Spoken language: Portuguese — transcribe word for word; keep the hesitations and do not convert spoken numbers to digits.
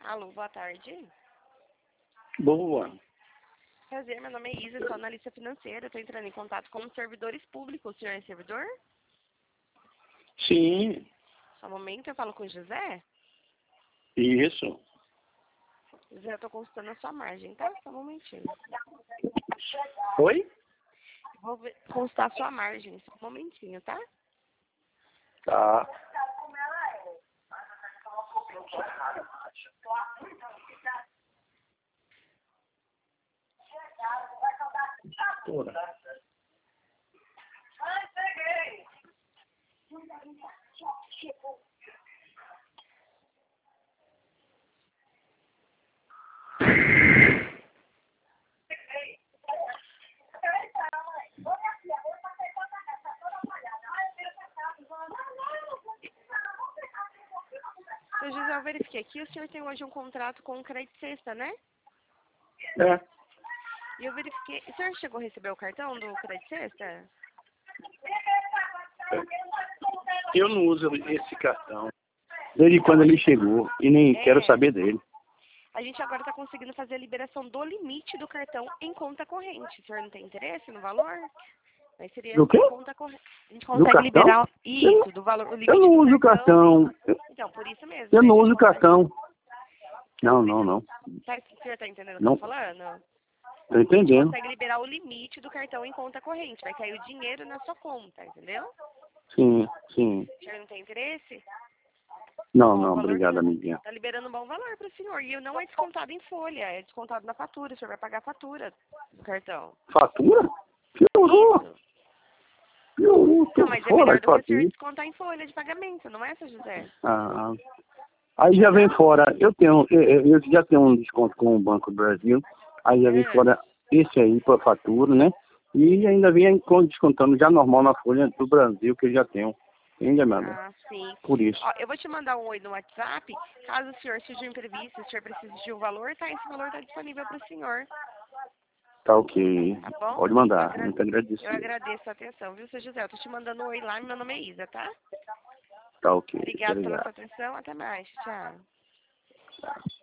Alô, boa tarde. Boa. Prazer, meu nome é Isa, sou analista financeira. Estou entrando em contato com os servidores públicos. O senhor é servidor? Sim, Só um momento, eu falo com o José. isso. José, eu estou consultando a sua margem, tá? Só um momentinho. Oi? Vou ver- consultar a sua margem, só um momentinho, tá? Tá. Toda. Seu José, eu verifiquei aqui, o senhor tem hoje um contrato com o Crédito Sexta, né? É. E eu verifiquei... O senhor chegou a receber o cartão do Crédito Sexta? Eu não uso esse cartão. Desde quando ele chegou e nem É. quero saber dele. A gente agora está conseguindo fazer a liberação do limite do cartão em conta corrente. O senhor não tem interesse no valor? Mas seria Do quê? em conta corrente. A gente Do consegue cartão? liberar Eu isso, não, do valor, o limite eu não do uso cartão. cartão. Eu, Então, por isso mesmo. eu Né? não A gente uso consegue... cartão. Não, não, não. Tá, o senhor está entendendo o que Não. eu tô falando? Tô A gente entendendo. consegue liberar o limite do cartão em conta corrente. Vai cair o dinheiro na sua conta, entendeu? O Sim, sim. senhor não tem interesse? Não, Bom, não, o valor obrigado, está amiguinha. tá liberando um bom valor para o senhor. E não é descontado em folha, é descontado na fatura. O senhor vai pagar a fatura do cartão. Fatura? Piorou. Isso. Piorou. Não, Tô mas é fora melhor de do que o senhor fatura. descontar em folha de pagamento, não é, seu José? Ah, aí já vem fora. Eu tenho, eu, eu já tenho um desconto com o Banco do Brasil. Aí já vem É. fora esse aí para fatura, né? E ainda vem com- descontando já normal na folha do Brasil que eu já tenho. Ainda, meu amigo. Ah, sim. Por isso. Ó, eu vou te mandar um oi no WhatsApp. Caso o senhor seja um imprevisto, se o senhor precise de um valor, tá? Esse valor está disponível para o senhor. Tá ok. Tá bom? Pode Eu, mandar. agra... Muito eu agradecido. agradeço a atenção, viu, seu José? Eu tô te mandando um oi lá, meu nome é Isa, tá? Tá ok. Obrigado pela Obrigado. sua atenção. Até mais. Tchau.